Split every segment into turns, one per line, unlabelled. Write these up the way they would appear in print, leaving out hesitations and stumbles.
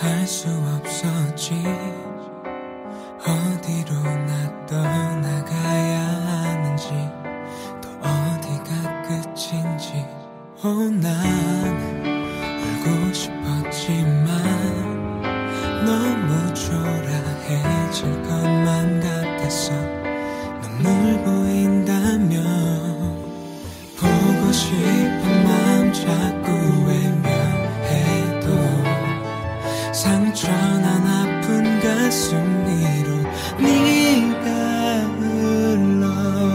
갈 수 없었지. 어디로 나 떠나가야 하는지, 또 어디가 끝인지. 난 울고 싶었지만 너무 초라해질 것만 같았어. 눈물 보인다면 보고 싶은 마음 자꾸 외면해도 상처난 아픈 가슴 위로 네가 흘러.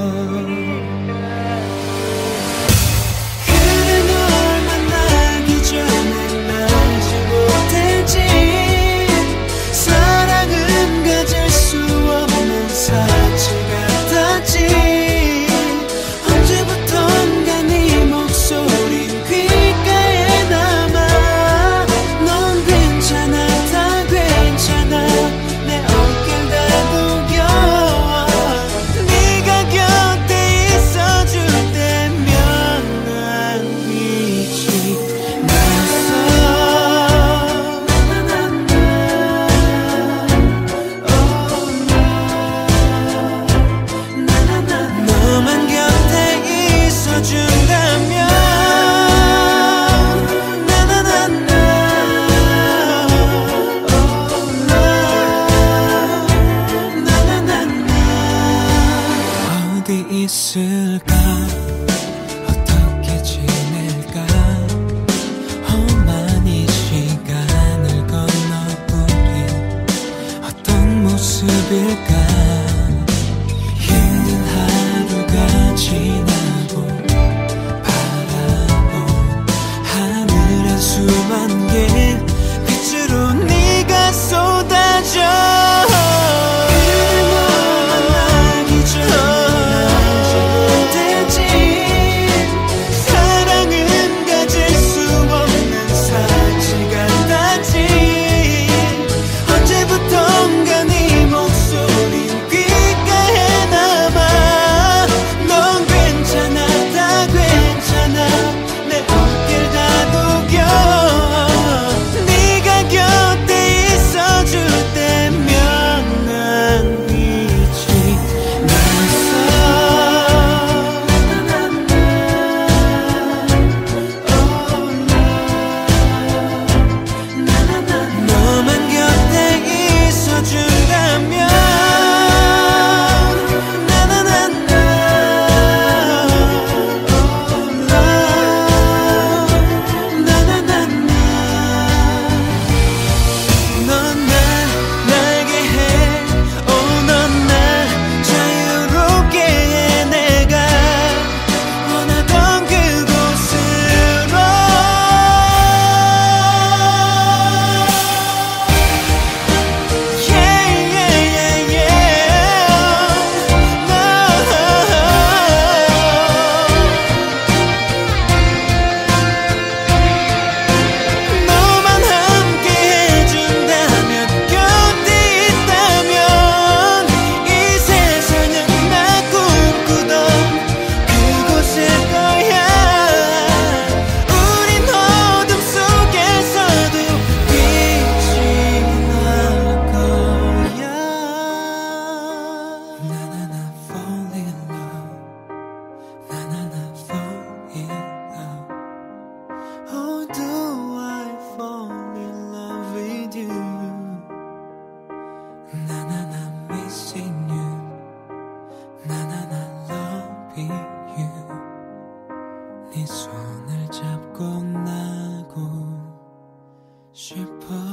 그래 널 만나기 전에 알지 못했지. 사랑은 가질 수 없는 사치 같았지. 언제부턴가 네 목소린 귓가에 남아. 넌 괜찮아 다 괜찮아 내 어깨를 다독여. 네가 곁에 있어줄 때면 난 빛이 났어. 너만 곁에 있어준다면 어디 있을까? 어떻게 지낼까? 험한 이 시간을 건너 우린 어떤 모습일까? 힘든 하루가 지나고 바라본 하늘 한수만 개 빛으로 네가 쏟아져. 네 손을 잡고 나고 싶어.